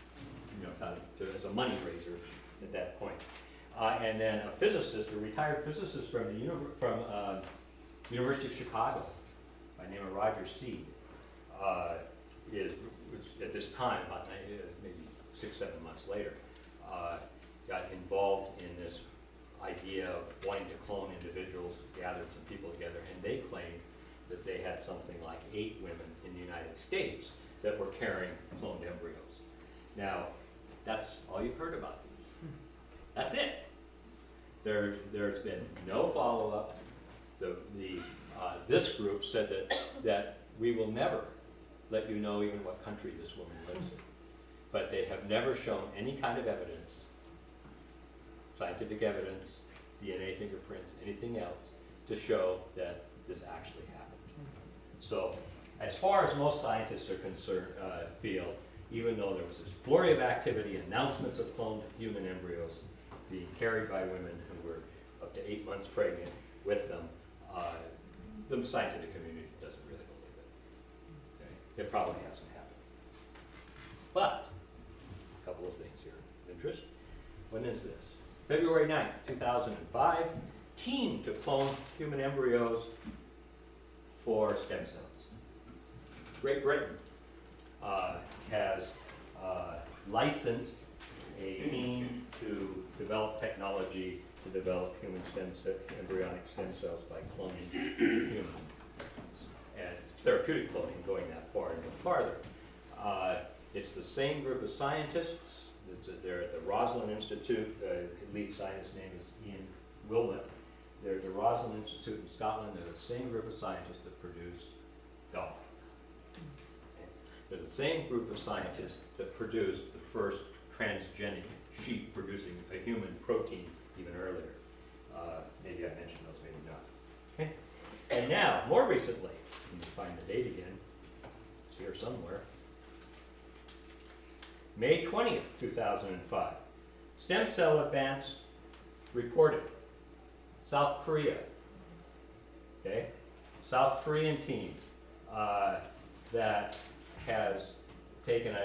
a money raiser at that point. And then a physicist, a retired physicist from the University of Chicago, by the name of Roger Seed, was at this time, about maybe 6-7 months later, got involved in this idea of wanting to clone individuals, gathered some people together, and they claimed that they had something like 8 women in the United States that were carrying cloned embryos. Now, that's all you've heard about these. That's it. There's been no follow-up. This group said that we will never let you know even what country this woman lives in. But they have never shown any kind of evidence, scientific evidence, DNA fingerprints, anything else, to show that this actually happened. So, as far as most scientists are concerned, feel, even though there was this flurry of activity, announcements of cloned human embryos being carried by women who were up to 8 months pregnant with them, the scientific community doesn't really believe it. Okay? It probably hasn't happened. But, a couple of things here of interest. When is this? February 9th, 2005, team to clone human embryos for stem cells. Great Britain has licensed a team to develop technology to develop human embryonic stem cells by cloning humans. And therapeutic cloning going that far and no farther. It's the same group of scientists. They're at the Roslin Institute. The lead scientist's name is Ian Wilmot. They're at the Roslin Institute in Scotland. They're the same group of scientists that produced Dolly. They're the same group of scientists that produced the first transgenic sheep producing a human protein even earlier. Maybe I mentioned those, maybe not. Okay. And now, more recently, let me find the date again. It's here somewhere. May 20th, 2005. Stem cell advance reported. South Korea. Okay? South Korean team that has taken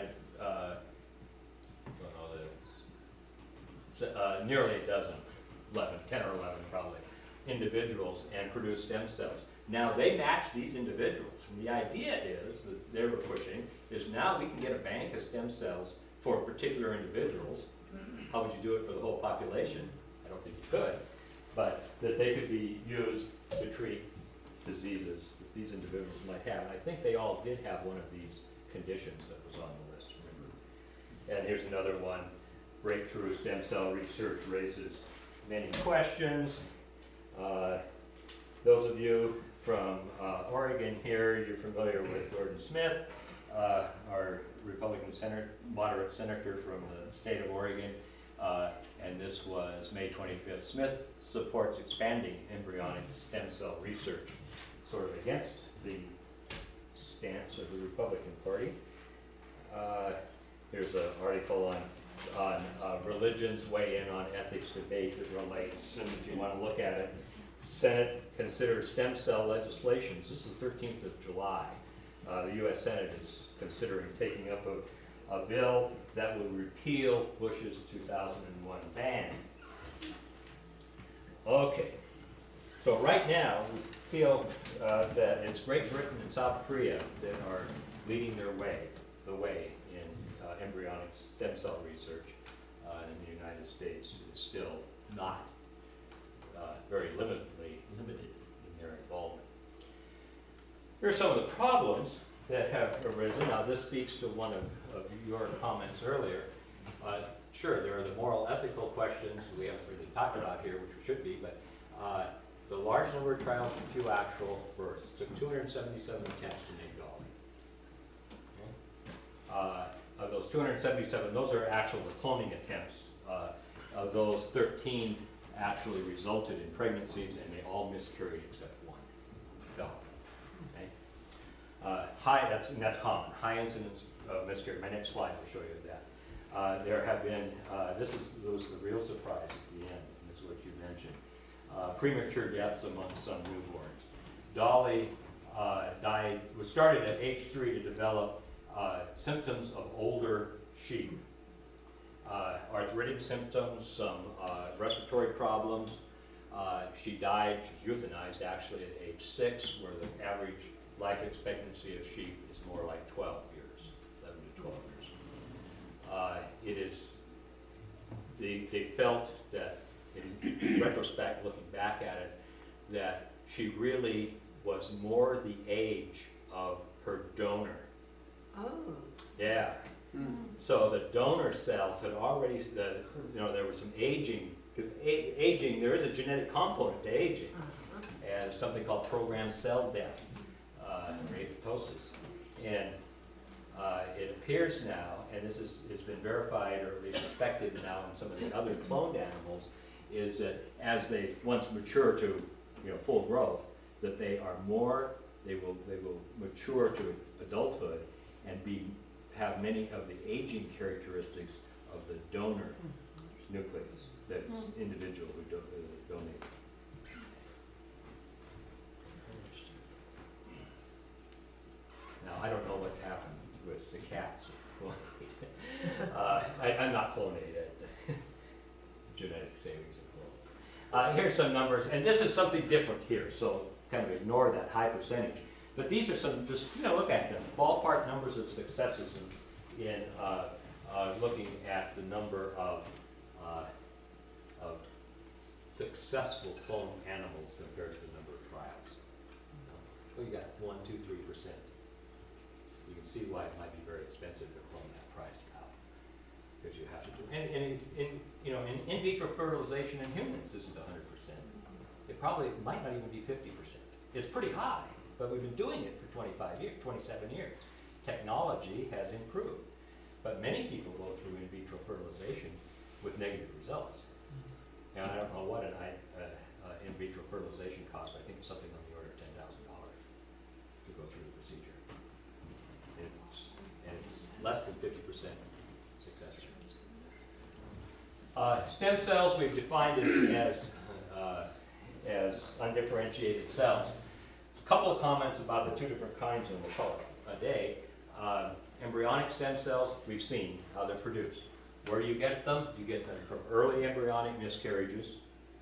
nearly a dozen, 10 or 11 probably, individuals and produced stem cells. Now they match these individuals. And the idea is that they were pushing is now we can get a bank of stem cells for particular individuals. How would you do it for the whole population? I don't think you could. But that they could be used to treat diseases that these individuals might have. And I think they all did have one of these conditions that was on the list, remember? And here's another one. Breakthrough stem cell research raises many questions. Those of you from Oregon here, you're familiar with Gordon Smith, our Republican moderate senator from the state of Oregon. And this was May 25th. Smith supports expanding embryonic stem cell research, sort of against the stance of the Republican Party. Here's an article on religion's weigh in on ethics debate that relates, and if you want to look at it, Senate considers stem cell legislations. This is the 13th of July. The U.S. Senate is considering taking up a bill that would repeal Bush's 2001 ban. Okay, so right now we feel that it's Great Britain and South Korea that are leading the way in embryonic stem cell research. In the United States is still not very limited in their involvement. Here are some of the problems that have arisen. Now this speaks to one of your comments earlier. Sure, there are the moral, ethical questions we haven't really talked about here, which we should be, but the large number of trials and few actual births. Took 277 attempts to make Dolly. Okay. Of those 277, those are actual cloning attempts. Of those, 13 actually resulted in pregnancies, and they all miscarried except one, Dolly. Okay. That's common. High incidence of miscarriage. My next slide will show you that. There have been, was the real surprise at the end, and this is what you mentioned. Premature deaths among some newborns. Dolly was started at age 3 to develop symptoms of older sheep. Arthritic symptoms, some respiratory problems. She died, she was euthanized actually at age 6, where the average life expectancy of sheep is more like 12 years, 11 to 12 years. They felt that, in retrospect, looking back at it, that she really was more the age of her donor. Oh. Yeah. So the donor cells had already, there was some aging. Aging, there is a genetic component to aging, and something called programmed cell death, apoptosis. And it appears now, and this has been verified or at least suspected now in some of the other cloned animals, is that as they once mature to full growth, that they will mature to adulthood and have many of the aging characteristics of the donor nucleus that's individual who donated. I'm not clonated. Genetic savings of clone. Here's some numbers, and this is something different here, so kind of ignore that high percentage. But these are some, just look at them. Ballpark numbers of successes in looking at the number of successful clone animals compared to the number of trials. Well, you got 1, 2, 3%. You can see why it might be very expensive to clone that prized cow, because you have to do. And in vitro fertilization in humans isn't 100%. It probably might not even be 50%. It's pretty high, but we've been doing it for 25 years, 27 years. Technology has improved, but many people go through in vitro fertilization with negative results. And I don't know what an in vitro fertilization costs, but I think it's something on the order of $10,000 to go through the procedure. And it's less than 50% success rate. Stem cells we've defined as undifferentiated cells. A couple of comments about the two different kinds, and we'll call it a day. Embryonic stem cells, we've seen how they're produced. Where do you get them? You get them from early embryonic miscarriages,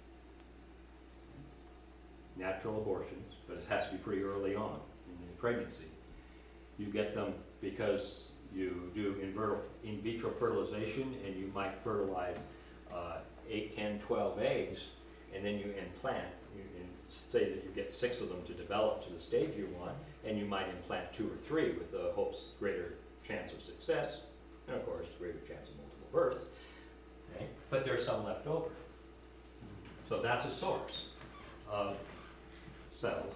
natural abortions, but it has to be pretty early on in pregnancy. You get them because you do in vitro fertilization, and you might fertilize 8, 10, 12 eggs, and then you implant. And say that you get 6 of them to develop to the stage you want, and you might implant 2 or 3 with the hopes greater chance of success, and of course greater chance of multiple births. Okay? But there's some left over. So that's a source of cells,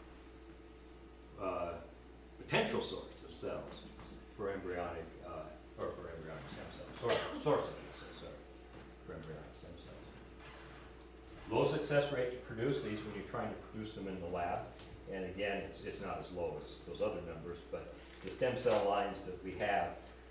potential source of cells for embryonic stem cells. Source of cells for embryonic stem cells. Low success rate to produce these when you're trying to produce them in the lab, and again, it's not as low as those other numbers, but the stem cell lines that we have,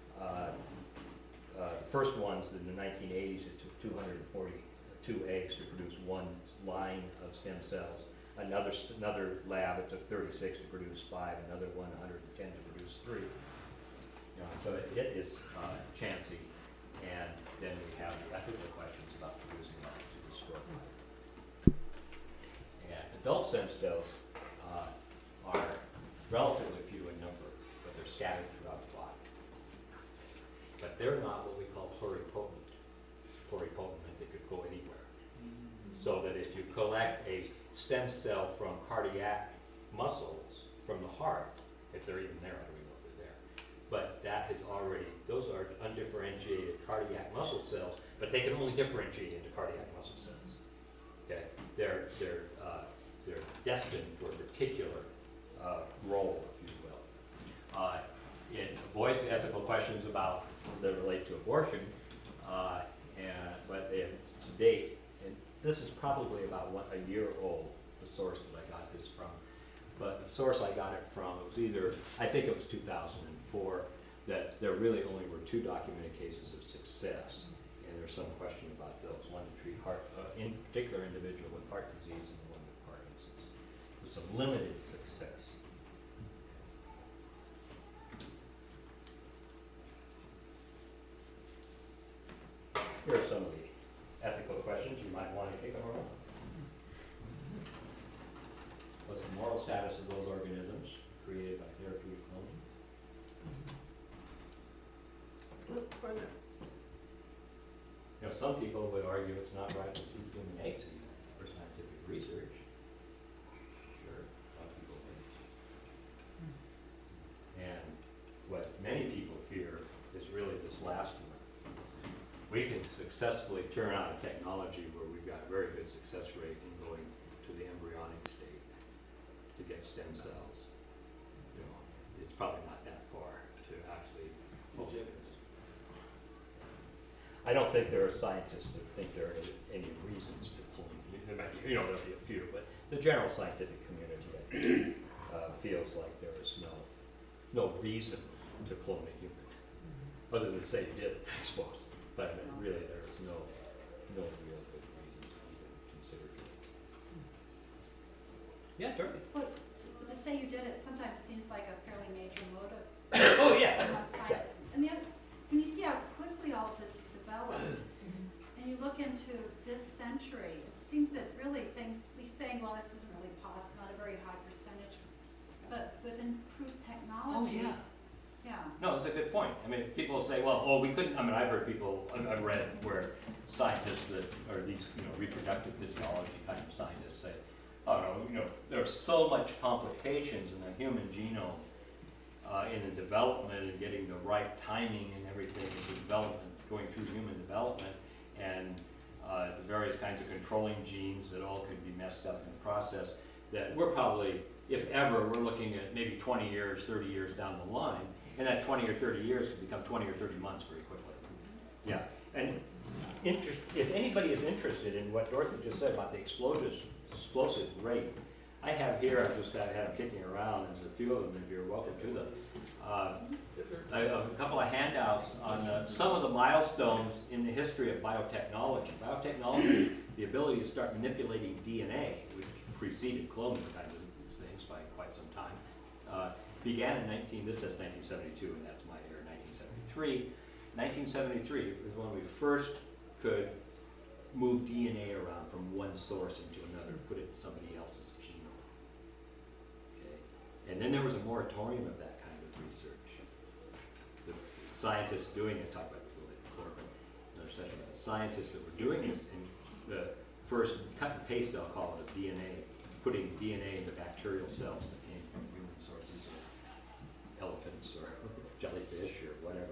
the first ones in the 1980s, it took 242 eggs to produce 1 line of stem cells. Another lab, it took 36 to produce 5, another one 110 to produce 3. So it is chancy, and then we have the ethical questions about producing life to destroy life. And adult stem cells are relatively few in number, but they're scattered throughout the body. But they're not what we call pluripotent. Pluripotent meant they could go anywhere. So that if you collect a stem cell from cardiac muscles, from the heart, if they're even there, I don't even know if they're there. But that has already, those are undifferentiated cardiac muscle cells, but they can only differentiate into cardiac muscle cells. Okay, they're destined for a particular role, if you will. It avoids ethical questions about that relate to abortion, but they have to date, and this is probably about a year old, the source that I got this from. But the source I got it from, it was either, I think it was 2004, that there really only were 2 documented cases of success. And there's some question about those, one to treat heart, in particular individual with heart disease and one with Parkinson's. With some limited success. Here are some of the ethical questions you might want to kick around. What's the moral status of those organisms created by therapeutic cloning? Some people would argue it's not right to see human eggs even for scientific research. Sure, a lot of people think. And what many people fear is really this last one. We can successfully turn on a technology where we've got a very good success rate in going to the embryonic state to get stem cells. It's probably not that far to actually focus. I don't think there are scientists that think there are any reasons to clone. There might be, there'll be a few, but the general scientific community, I think, feels like there is no reason to clone a human, other than say you did, I suppose. But really, there is no real good reason to even consider it. Yeah, Dorothy. Well, to say you did it sometimes seems like a fairly major motive Oh yeah. among scientists. And the other, when you see how quickly all of this Oh, yeah. Yeah. No, it's a good point. I mean, people say, well, oh, we couldn't, I mean, I've heard people, I've read where scientists that are these, reproductive physiology kind of scientists say, oh, no, there's so much complications in the human genome in the development and getting the right timing and everything in the development, going through human development, and the various kinds of controlling genes that all could be messed up in the process, that we're probably, if ever, we're looking at maybe 20 years, 30 years down the line, and that 20 or 30 years could become 20 or 30 months very quickly. Yeah, and if anybody is interested in what Dorothy just said about the explosive rate, I have here, I've just got them kicking around, there's a few of them if you're welcome to them. A couple of handouts on some of the milestones in the history of biotechnology. Biotechnology, the ability to start manipulating DNA, which preceded cloning kinds of things by quite some time, began in this says 1972, and that's my year, 1973. 1973 is when we first could move DNA around from one source into another, put it in somebody else's genome. Okay? And then there was a moratorium of that kind of research. The scientists doing it, talk about this a little bit before, but another session about the scientists that were doing this in the first cut and paste, I'll call it, of DNA, putting DNA into bacterial cells that came from human sources, or elephants, or jellyfish, or whatever.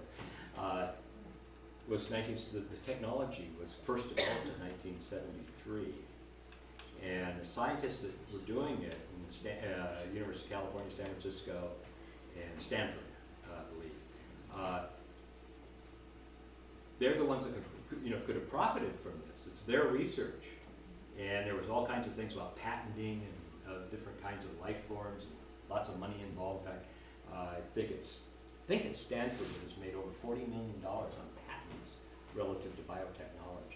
The technology was first developed in 1973, and the scientists that were doing it in University of California, San Francisco, and Stanford, I believe, they're the ones that could have profited from this. It's their research, and there was all kinds of things about patenting and different kinds of life forms, and lots of money involved. In fact, I think at Stanford it has made over $40 million on patents relative to biotechnology.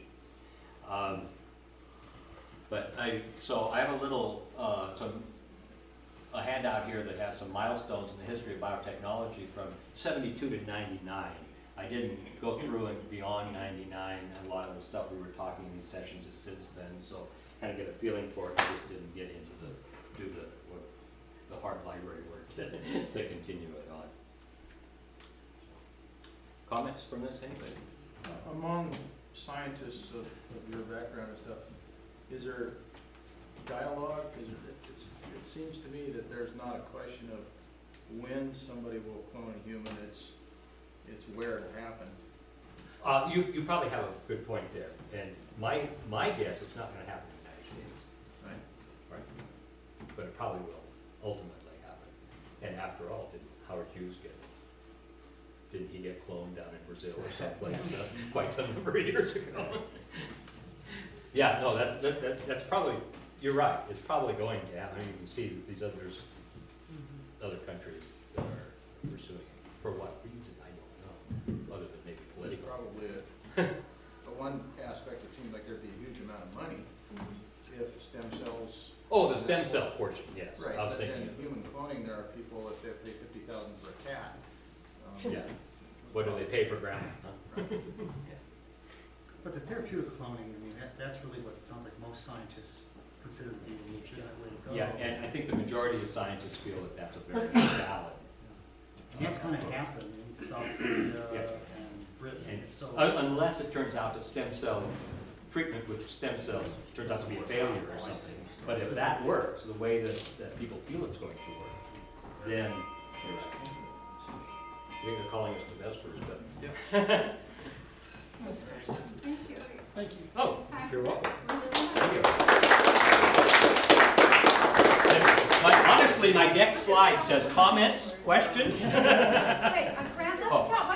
So I have a little, a handout here that has some milestones in the history of biotechnology from 72 to 99. I didn't go through and beyond 99. A lot of the stuff we were talking in these sessions is since then, so kind of get a feeling for it. I just didn't get into the hard library work to continue it on. Comments from this, anybody? Among scientists of your background and stuff, is there dialogue? It seems to me that there's not a question of when somebody will clone a human, it's where it'll happen. You probably have a good point there, and my guess it's not going to happen in the United States, right? But it probably will ultimately happen. And after all, did Howard Hughes didn't he get cloned down in Brazil or someplace quite some number of years ago? Yeah, no, that's probably, you're right. It's probably going to happen. You can see that these other countries that are pursuing it. For what reason, I don't know, other than maybe political. That's probably it. But one aspect, it seems like there'd be a huge amount of money if stem cells. Oh, the stem cell portion, yes. Right, I was but thinking. then human cloning, there are people that pay $50,000 for a cat. Yeah. What do they pay for grandma? Huh? But the therapeutic cloning, I mean, that's really what it sounds like most scientists consider to be a legitimate way to go. Yeah, and I think the majority of scientists feel that that's a very valid. And it's going to happen in South Korea Yeah. and Britain. And So unless it turns out that stem cell treatment with stem cells turns out to be a failure or something. But if that works the way that people feel it's going to work, then I think they're calling us to Vespers, but. Yeah. Thank you. Thank you. Oh, you're welcome. Honestly, my next slide says comments, questions. Wait, Grant, let's Oh. tell